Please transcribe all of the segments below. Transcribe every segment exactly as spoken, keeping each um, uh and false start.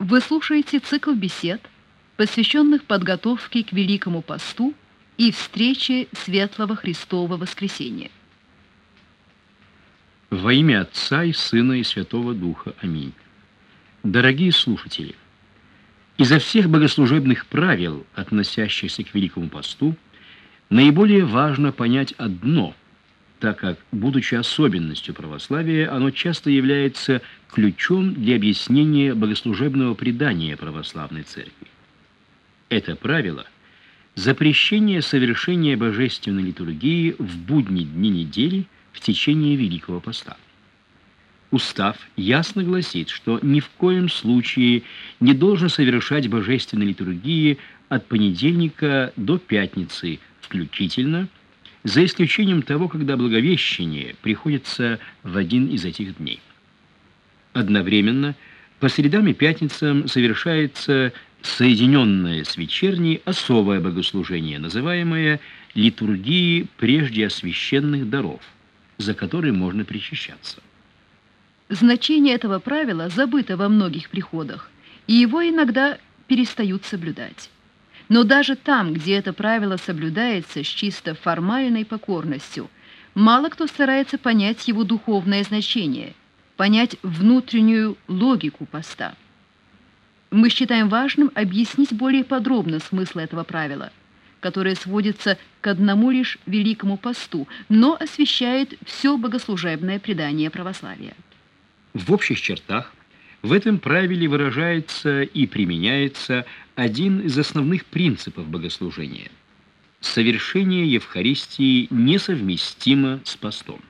Вы слушаете цикл бесед, посвященных подготовке к Великому посту и встрече Светлого Христова Воскресения. Во имя Отца и Сына и Святого Духа. Аминь. Дорогие слушатели, изо всех богослужебных правил, относящихся к Великому посту, наиболее важно понять одно, так как, будучи особенностью православия, оно часто является ключом для объяснения богослужебного предания православной церкви. Это правило – запрещение совершения божественной литургии в будние дни недели в течение Великого поста. Устав ясно гласит, что ни в коем случае не должен совершать божественной литургии от понедельника до пятницы включительно, за исключением того, когда Благовещение приходится в один из этих дней. Одновременно по средам и пятницам совершается соединенное с вечерней особое богослужение, называемое литургией прежде освященных даров, за которые можно причащаться. Значение этого правила забыто во многих приходах, и его иногда перестают соблюдать. Но даже там, где это правило соблюдается с чисто формальной покорностью, мало кто старается понять его духовное значение, понять внутреннюю логику поста. Мы считаем важным объяснить более подробно смысл этого правила, которое сводится к одному лишь Великому посту, но освещает все богослужебное предание православия. В общих чертах в этом правиле выражается и применяется один из основных принципов богослужения. Совершение Евхаристии несовместимо с постом.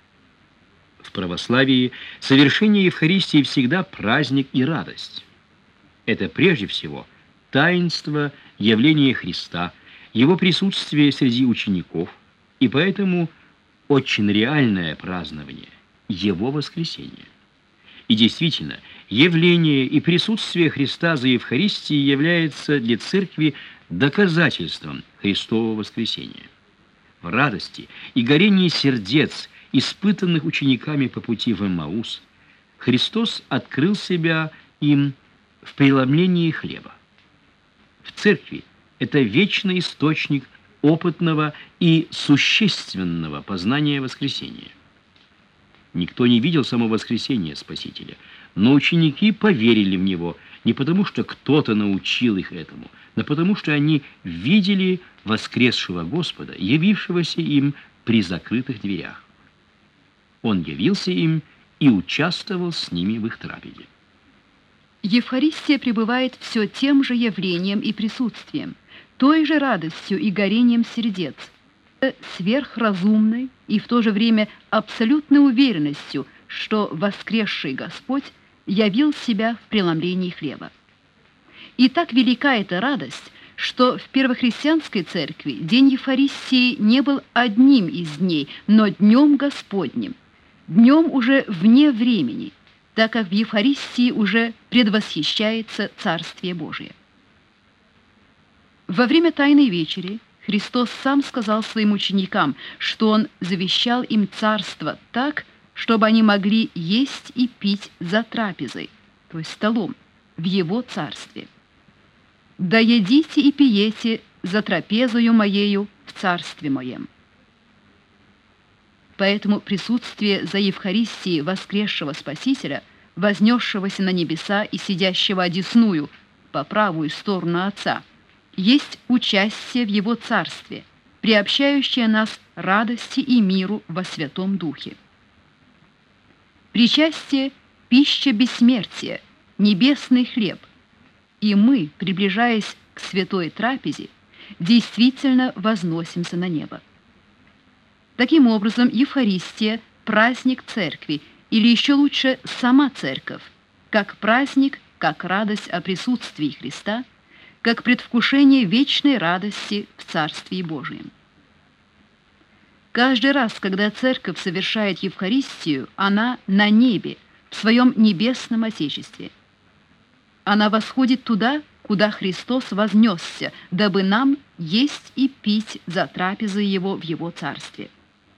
В православии совершение Евхаристии всегда праздник и радость. Это прежде всего таинство явления Христа, Его присутствие среди учеников, и поэтому очень реальное празднование Его воскресения. И действительно, явление и присутствие Христа за Евхаристией является для Церкви доказательством Христового воскресения. В радости и горении сердец, испытанных учениками по пути в Эммаус, Христос открыл себя им в преломлении хлеба. В Церкви это вечный источник опытного и существенного познания воскресения. Никто не видел само воскресения Спасителя, но ученики поверили в Него не потому, что кто-то научил их этому, но потому, что они видели воскресшего Господа, явившегося им при закрытых дверях. Он явился им и участвовал с ними в их трапезе. Евхаристия пребывает все тем же явлением и присутствием, той же радостью и горением сердец, сверхразумной и в то же время абсолютной уверенностью, что воскресший Господь явил себя в преломлении хлеба. И так велика эта радость, что в первохристианской церкви день Евхаристии не был одним из дней, но днем Господним, днем уже вне времени, так как в Евхаристии уже предвосхищается Царствие Божие. Во время Тайной Вечери Христос сам сказал своим ученикам, что Он завещал им царство так, чтобы они могли есть и пить за трапезой, то есть столом, в Его царстве. «Да едите и пиете за трапезою Моею в царстве Моем». Поэтому присутствие за Евхаристией воскресшего Спасителя, вознесшегося на небеса и сидящего одесную по правую сторону Отца, есть участие в Его Царстве, приобщающее нас радости и миру во Святом Духе. Причастие – пища бессмертия, небесный хлеб, и мы, приближаясь к святой трапезе, действительно возносимся на небо. Таким образом, Евхаристия – праздник Церкви, или еще лучше – сама Церковь, как праздник, как радость о присутствии Христа, как предвкушение вечной радости в Царстве Божьем. Каждый раз, когда Церковь совершает Евхаристию, она на небе, в своем небесном Отечестве. Она восходит туда, куда Христос вознесся, дабы нам есть и пить за трапезой Его в Его Царстве.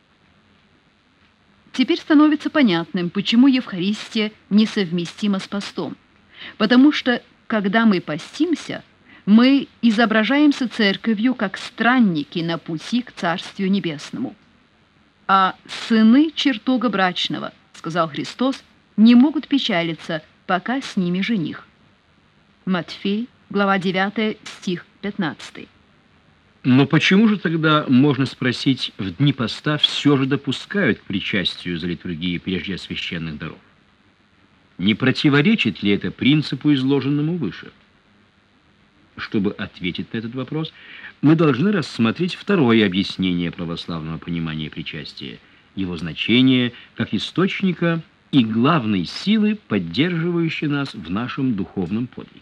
Теперь становится понятным, почему Евхаристия несовместима с постом, потому что когда мы постимся, мы изображаемся церковью как странники на пути к Царствию Небесному. А сыны чертога брачного, сказал Христос, не могут печалиться, пока с ними жених. Матфей, глава девятая, стих пятнадцатый. Но почему же тогда, можно спросить, в дни поста все же допускают к причастию за литургией прежде священных даров? Не противоречит ли это принципу, изложенному выше? Чтобы ответить на этот вопрос, мы должны рассмотреть второе объяснение православного понимания причастия, его значение как источника и главной силы, поддерживающей нас в нашем духовном подвиге.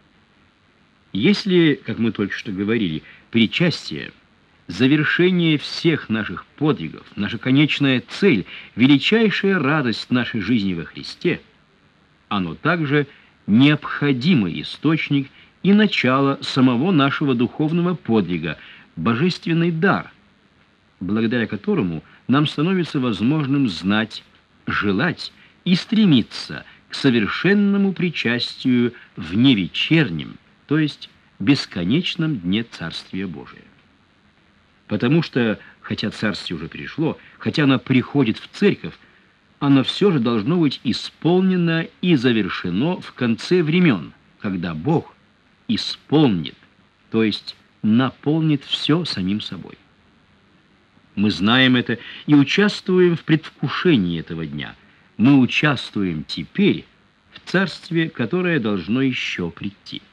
Если, как мы только что говорили, причастие – завершение всех наших подвигов, наша конечная цель, величайшая радость нашей жизни во Христе, оно также необходимый источник и начало самого нашего духовного подвига, божественный дар, благодаря которому нам становится возможным знать, желать и стремиться к совершенному причастию в невечернем, то есть бесконечном дне Царствия Божия. Потому что, хотя Царствие уже пришло, хотя оно приходит в церковь, оно все же должно быть исполнено и завершено в конце времен, когда Бог исполнит, то есть наполнит все самим собой. Мы знаем это и участвуем в предвкушении этого дня. Мы участвуем теперь в царстве, которое должно еще прийти.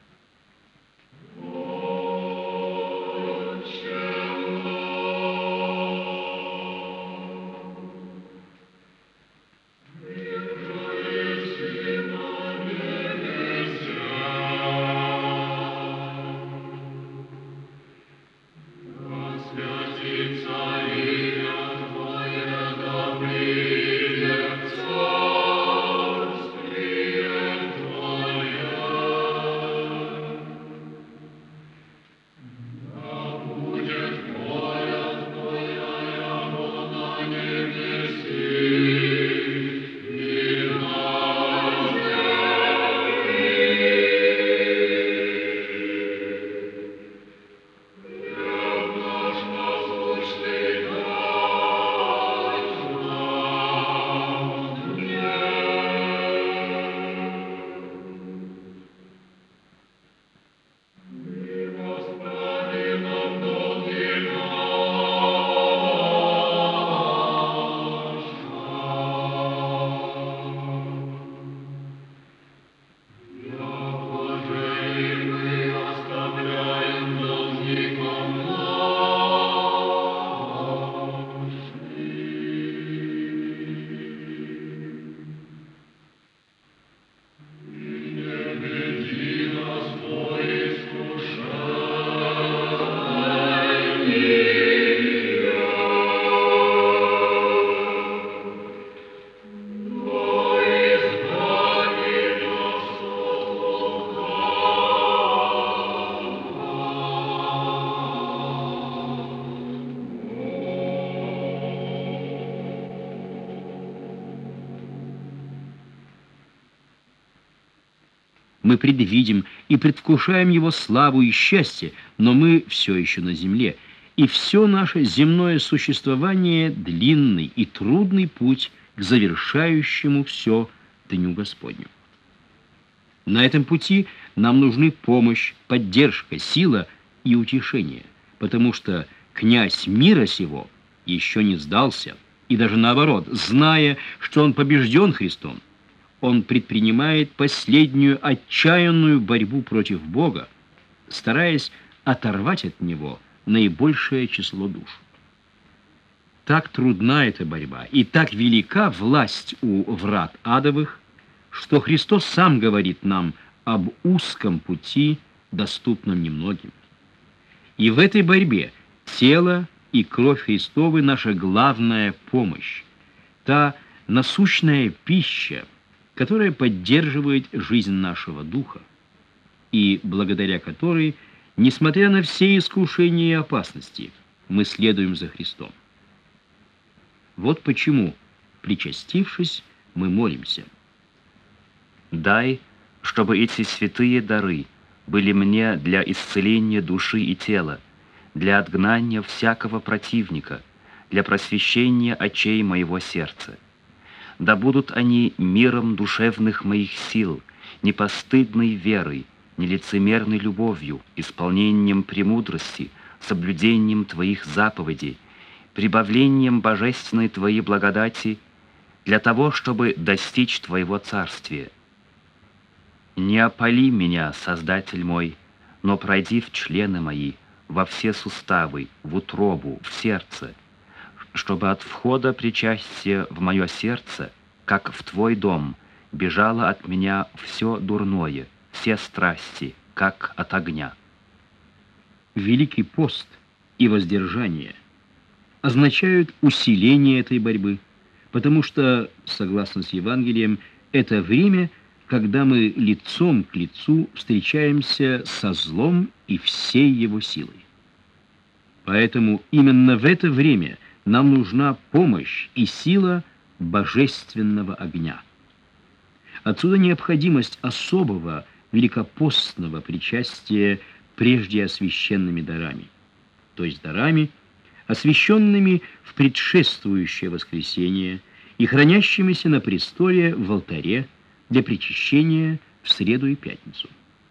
Мы предвидим и предвкушаем его славу и счастье, но мы все еще на земле, и все наше земное существование – длинный и трудный путь к завершающему все Дню Господню. На этом пути нам нужны помощь, поддержка, сила и утешение, потому что князь мира сего еще не сдался, и даже наоборот, зная, что он побежден Христом, он предпринимает последнюю отчаянную борьбу против Бога, стараясь оторвать от Него наибольшее число душ. Так трудна эта борьба, и так велика власть у врат адовых, что Христос сам говорит нам об узком пути, доступном немногим. И в этой борьбе тело и кровь Христовы — наша главная помощь, та насущная пища, которая поддерживает жизнь нашего духа, и благодаря которой, несмотря на все искушения и опасности, мы следуем за Христом. Вот почему, причастившись, мы молимся: «Дай, чтобы эти святые дары были мне для исцеления души и тела, для отгнания всякого противника, для просвещения очей моего сердца. Да будут они миром душевных моих сил, непостыдной верой, нелицемерной любовью, исполнением премудрости, соблюдением Твоих заповедей, прибавлением божественной Твоей благодати для того, чтобы достичь Твоего царствия. Не опали меня, Создатель мой, но пройди в члены мои, во все суставы, в утробу, в сердце, чтобы от входа причастия в мое сердце, как в Твой дом, бежало от меня все дурное, все страсти, как от огня. Великий пост и воздержание означают усиление этой борьбы, потому что, согласно с Евангелием, это время, когда мы лицом к лицу встречаемся со злом и всей его силой. Поэтому именно в это время нам нужна помощь и сила божественного огня. Отсюда необходимость особого великопостного причастия прежде освященными дарами, то есть дарами, освященными в предшествующее воскресенье и хранящимися на престоле в алтаре для причащения в среду и пятницу.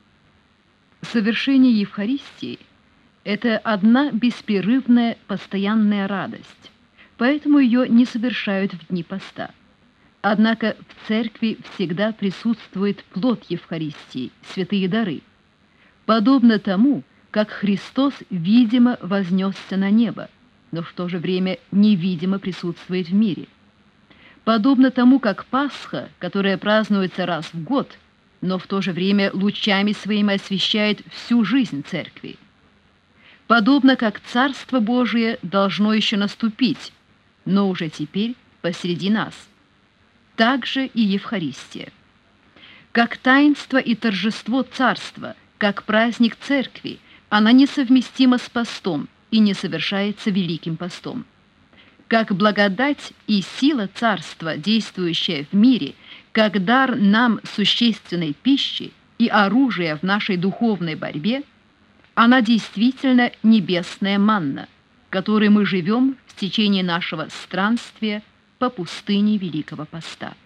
Совершение Евхаристии – это одна беспрерывная постоянная радость, поэтому ее не совершают в дни поста. Однако в церкви всегда присутствует плод Евхаристии, святые дары, подобно тому, как Христос видимо вознесся на небо, но в то же время невидимо присутствует в мире. Подобно тому, как Пасха, которая празднуется раз в год, но в то же время лучами своими освещает всю жизнь церкви. Подобно как Царство Божие должно еще наступить, но уже теперь посреди нас. Так же и Евхаристия. Как таинство и торжество Царства, как праздник Церкви, она несовместима с постом и не совершается Великим постом. Как благодать и сила Царства, действующая в мире, как дар нам существенной пищи и оружие в нашей духовной борьбе, она действительно небесная манна, которой мы живем в течение нашего странствия по пустыне Великого Поста.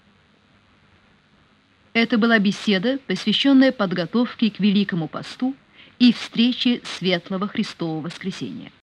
Это была беседа, посвященная подготовке к Великому Посту и встрече Светлого Христового Воскресения.